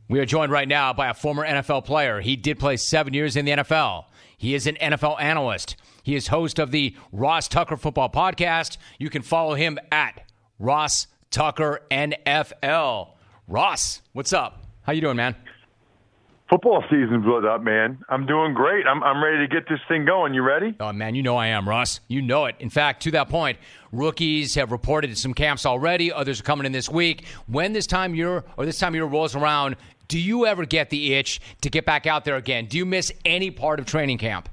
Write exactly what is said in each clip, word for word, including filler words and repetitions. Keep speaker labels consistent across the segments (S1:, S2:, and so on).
S1: We are joined right now by a former N F L player. He did play seven years in the N F L. He is an N F L analyst. He is host of the Ross Tucker Football Podcast. You can follow him at Ross Tucker N F L. Ross, what's up? How you doing, man?
S2: Football season's what's up, man. I'm doing great. I'm I'm ready to get this thing going. You ready?
S1: Oh, man, you know I am, Ross. You know it. In fact, to that point, rookies have reported some camps already. Others are coming in this week. When this time year or this time of year rolls around, do you ever get the itch to get back out there again? Do you miss any part of training camp?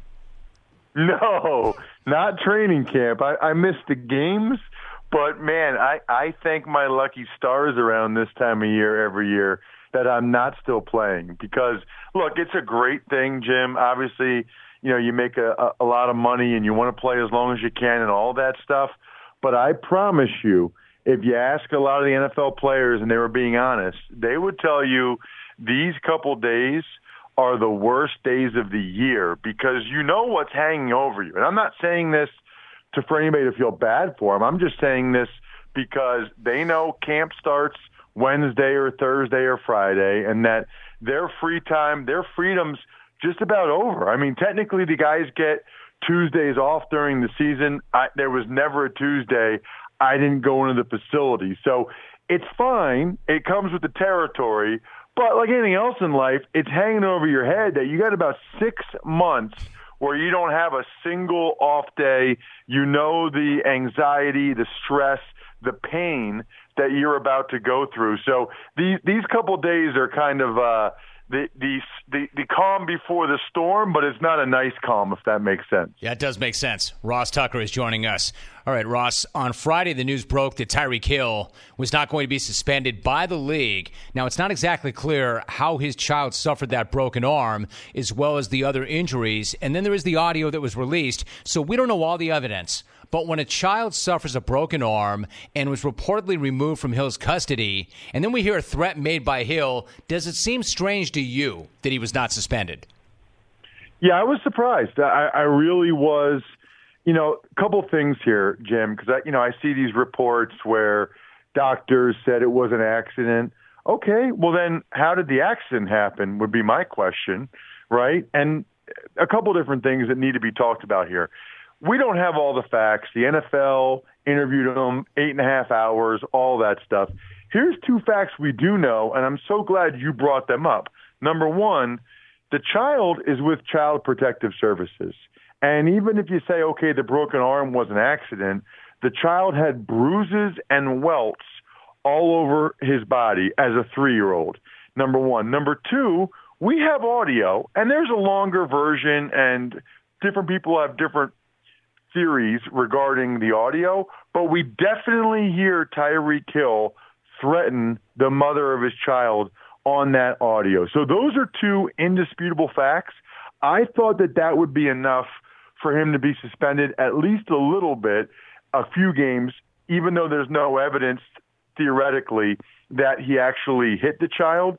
S2: No, not training camp. I, I miss the games, but, man, I, I thank my lucky stars around this time of year every year that I'm not still playing because, look, it's a great thing, Jim. Obviously, you know, you make a, a, a lot of money and you want to play as long as you can and all that stuff. But I promise you, if you ask a lot of the N F L players and they were being honest, they would tell you these couple days are the worst days of the year because you know what's hanging over you. And I'm not saying this to for anybody to feel bad for them. I'm just saying this because they know camp starts Wednesday or Thursday or Friday, and that their free time, their freedom's just about over. I mean, technically the guys get Tuesdays off during the season. I, there was never a Tuesday I didn't go into the facility. So it's fine. It comes with the territory. But like anything else in life, it's hanging over your head that you got about six months where you don't have a single off day. You know the anxiety, the stress, the pain that you're about to go through. So these these couple days are kind of uh, the, the the the calm before the storm, but it's not a nice calm, if that makes sense.
S1: Yeah, it does make sense. Ross Tucker is joining us. All right, Ross, on Friday the news broke that Tyreek Hill was not going to be suspended by the league. Now, it's not exactly clear how his child suffered that broken arm as well as the other injuries. And then there is the audio that was released, so we don't know all the evidence. But when a child suffers a broken arm and was reportedly removed from Hill's custody, and then we hear a threat made by Hill, does it seem strange to you that he was not suspended?
S2: Yeah, I was surprised. I, I really was. You know, a couple things here, Jim, because, you know, I see these reports where doctors said it was an accident. Okay, well then how did the accident happen would be my question, right? And a couple different things that need to be talked about here. We don't have all the facts. The N F L interviewed him eight and a half hours, all that stuff. Here's two facts we do know, and I'm so glad you brought them up. Number one, the child is with Child Protective Services. And even if you say, okay, the broken arm was an accident, the child had bruises and welts all over his body as a three-year-old, number one. Number two, we have audio, and there's a longer version, and different people have different theories regarding the audio, but we definitely hear Tyreek Hill threaten the mother of his child on that audio. So those are two indisputable facts. I thought that that would be enough for him to be suspended at least a little bit, a few games, even though there's no evidence theoretically that he actually hit the child.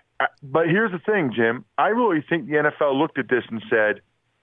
S2: But here's the thing, Jim. I really think the N F L looked at this and said,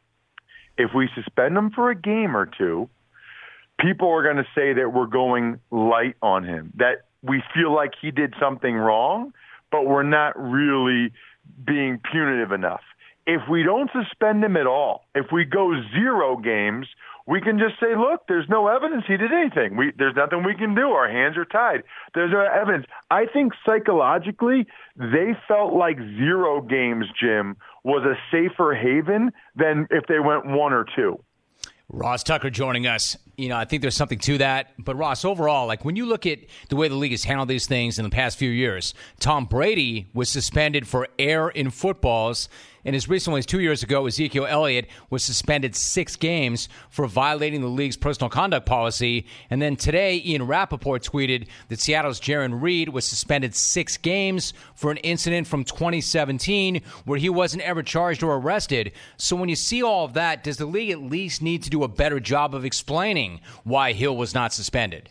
S2: if we suspend him for a game or two, people are going to say that we're going light on him, that we feel like he did something wrong, but we're not really being punitive enough. If we don't suspend him at all, if we go zero games, we can just say, look, there's no evidence he did anything. We, there's nothing we can do. Our hands are tied. There's no evidence. I think psychologically they felt like zero games, Jim, was a safer haven than if they went one or two.
S1: Ross Tucker joining us. You know, I think there's something to that. But, Ross, overall, like when you look at the way the league has handled these things in the past few years, Tom Brady was suspended for error in footballs. And as recently as two years ago, Ezekiel Elliott was suspended six games for violating the league's personal conduct policy. And then today, Ian Rappaport tweeted that Seattle's Jaron Reed was suspended six games for an incident from twenty seventeen where he wasn't ever charged or arrested. So when you see all of that, does the league at least need to do a better job of explaining why Hill was not suspended?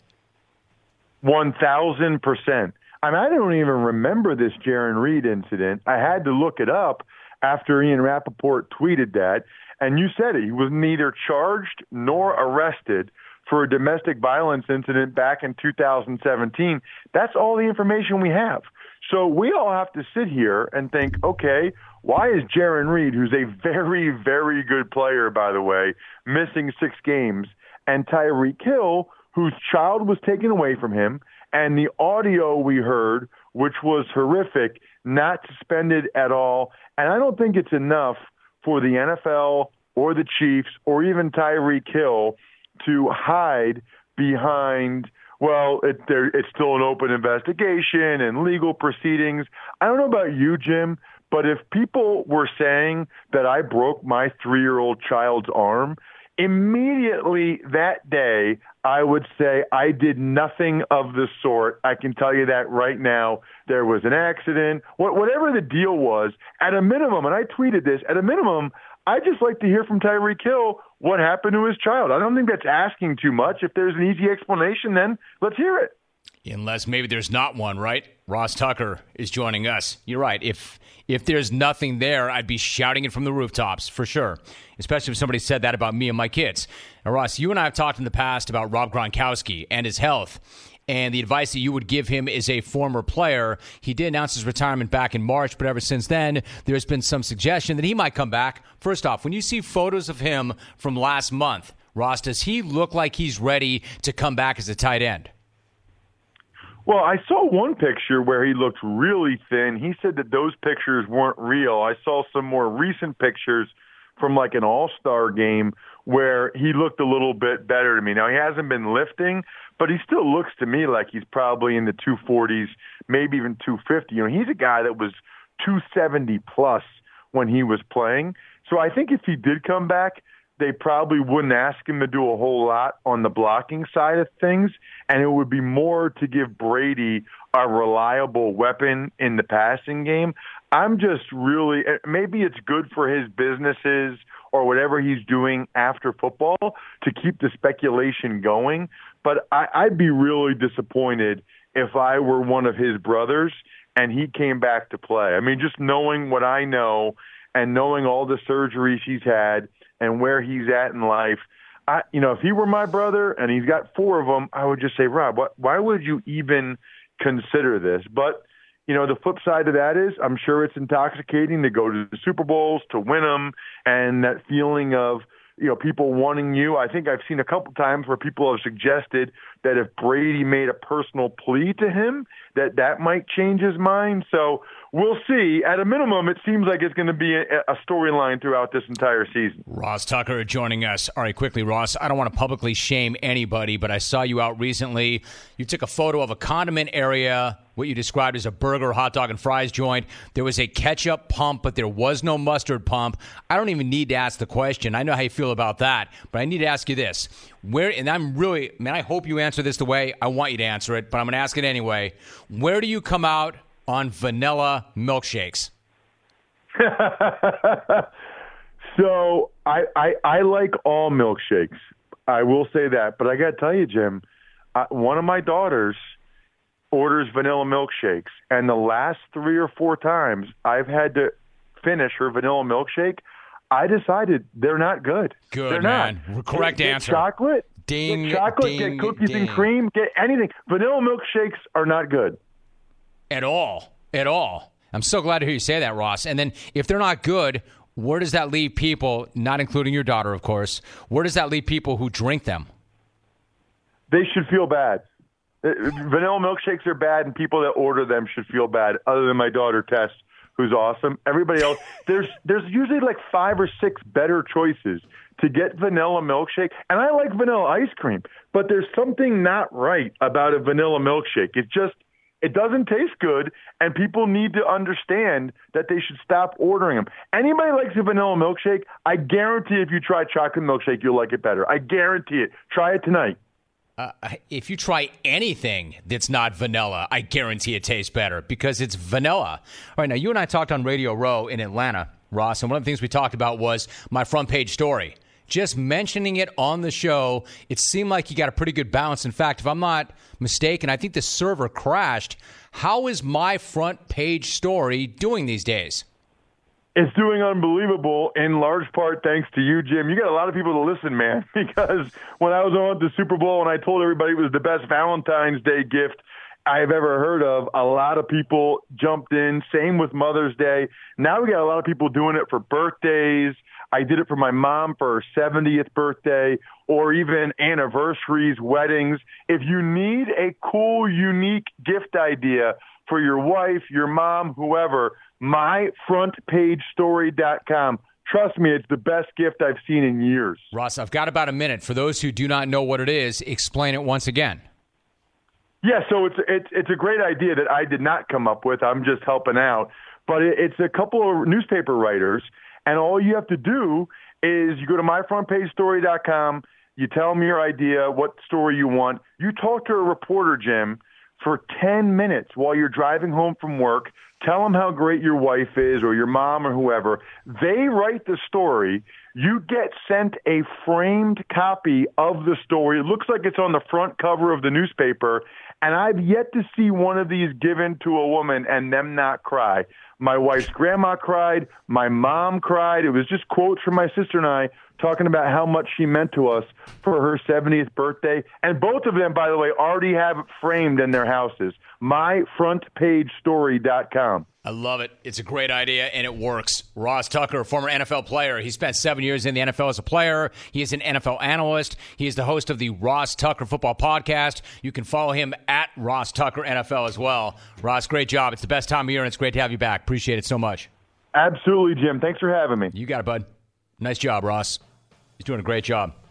S2: one thousand percent. I mean, I don't even remember this Jaron Reed incident. I had to look it up after Ian Rappaport tweeted that, and you said it. He was neither charged nor arrested for a domestic violence incident back in two thousand seventeen. That's all the information we have. So we all have to sit here and think, okay, why is Jarran Reed, who's a very, very good player, by the way, missing six games, and Tyreek Hill, whose child was taken away from him, and the audio we heard, which was horrific, not suspended at all. And I don't think it's enough for the N F L or the Chiefs or even Tyreek Hill to hide behind, well, it, there, it's still an open investigation and legal proceedings. I don't know about you, Jim, but if people were saying that I broke my three-year-old child's arm, immediately that day, I would say I did nothing of the sort. I can tell you that right now. There was an accident. Whatever the deal was, at a minimum, and I tweeted this, at a minimum, I'd just like to hear from Tyreek Hill what happened to his child. I don't think that's asking too much. If there's an easy explanation, then let's hear it.
S1: Unless maybe there's not one, right? Ross Tucker is joining us. You're right. If if there's nothing there, I'd be shouting it from the rooftops for sure, especially if somebody said that about me and my kids. Now, Ross, you and I have talked in the past about Rob Gronkowski and his health and the advice that you would give him as a former player. He did announce his retirement back in March, but ever since then, there's been some suggestion that he might come back. First off, when you see photos of him from last month, Ross, does he look like he's ready to come back as a tight end?
S2: Well, I saw one picture where he looked really thin. He said that those pictures weren't real. I saw some more recent pictures from like an all-star game where he looked a little bit better to me. Now, he hasn't been lifting, but he still looks to me like he's probably in the two forties, maybe even two fifty. You know, he's a guy that was two seventy plus when he was playing. So I think if he did come back, they probably wouldn't ask him to do a whole lot on the blocking side of things, and it would be more to give Brady a reliable weapon in the passing game. I'm just really – maybe it's good for his businesses or whatever he's doing after football to keep the speculation going, but I, I'd be really disappointed if I were one of his brothers and he came back to play. I mean, just knowing what I know and knowing all the surgeries he's had – and where he's at in life, I, you know, if he were my brother and he's got four of them, I would just say, Rob, what, why would you even consider this? But, you know, the flip side of that is I'm sure it's intoxicating to go to the Super Bowls, to win them, and that feeling of, you know, people wanting you. I think I've seen a couple times where people have suggested that if Brady made a personal plea to him, that that might change his mind. So we'll see. At a minimum, it seems like it's going to be a, a storyline throughout this entire season.
S1: Ross Tucker joining us. All right, quickly, Ross, I don't want to publicly shame anybody, but I saw you out recently. You took a photo of a condiment area, what you described as a burger, hot dog, and fries joint. There was a ketchup pump, but there was no mustard pump. I don't even need to ask the question. I know how you feel about that, but I need to ask you this. Where, and I'm really, man, I hope you answer this the way I want you to answer it, but I'm going to ask it anyway. Where do you come out on vanilla milkshakes?
S2: So I, I I like all milkshakes. I will say that, but I got to tell you, Jim, uh, one of my daughters orders vanilla milkshakes, and the last three or four times I've had to finish her vanilla milkshake, I decided they're not good.
S1: Good,
S2: they're
S1: man.
S2: Not.
S1: Correct
S2: get,
S1: answer.
S2: Get chocolate.
S1: Ding,
S2: get chocolate.
S1: ding,
S2: get cookies
S1: ding.
S2: and cream. Get anything. Vanilla milkshakes are not good.
S1: At all. At all. I'm so glad to hear you say that, Ross. And then if they're not good, where does that leave people, not including your daughter, of course, where does that leave people who drink them?
S2: They should feel bad. Vanilla milkshakes are bad, and people that order them should feel bad, other than my daughter, Tess, who's awesome. Everybody else, there's there's usually like five or six better choices to get vanilla milkshake. And I like vanilla ice cream, but there's something not right about a vanilla milkshake. It just, it doesn't taste good, and people need to understand that they should stop ordering them. Anybody likes a vanilla milkshake, I guarantee if you try chocolate milkshake, you'll like it better. I guarantee it. Try it tonight.
S1: Uh, if you try anything that's not vanilla, I guarantee it tastes better because it's vanilla. All right, now you and I talked on Radio Row in Atlanta, Ross, and one of the things we talked about was my front page story. Just mentioning it on the show, it seemed like you got a pretty good balance. In fact, if I'm not mistaken, I think the server crashed. How is my front page story doing these days?
S2: It's doing unbelievable, in large part thanks to you, Jim. You got a lot of people to listen, man, because when I was on the Super Bowl and I told everybody it was the best Valentine's Day gift I've ever heard of. A lot of people jumped in. Same with Mother's Day. Now we got a lot of people doing it for birthdays. I did it for my mom for her seventieth birthday, or even anniversaries, weddings. If you need a cool, unique gift idea for your wife, your mom, whoever, my front page story dot com. Trust me, it's the best gift I've seen in years.
S1: Ross, I've got about a minute. For those who do not know what it is, explain it once again.
S2: Yeah, so it's it's it's a great idea that I did not come up with. I'm just helping out. But it, it's a couple of newspaper writers, and all you have to do is you go to my front page story dot com, you tell them your idea, what story you want. You talk to a reporter, Jim, for ten minutes while you're driving home from work. Tell them how great your wife is or your mom or whoever. They write the story. You get sent a framed copy of the story. It looks like it's on the front cover of the newspaper. And I've yet to see one of these given to a woman and them not cry. My wife's grandma cried. My mom cried. It was just quotes from my sister and I talking about how much she meant to us for her seventieth birthday. And both of them, by the way, already have it framed in their houses. my front page story dot com.
S1: I love it. It's a great idea, and it works. Ross Tucker, former N F L player. He spent seven years in the N F L as a player. He is an N F L analyst. He is the host of the Ross Tucker Football Podcast. You can follow him at Ross Tucker N F L as well. Ross, great job. It's the best time of year, and it's great to have you back. Appreciate it so much.
S2: Absolutely, Jim. Thanks for having me.
S1: You got it, bud. Nice job, Ross. He's doing a great job.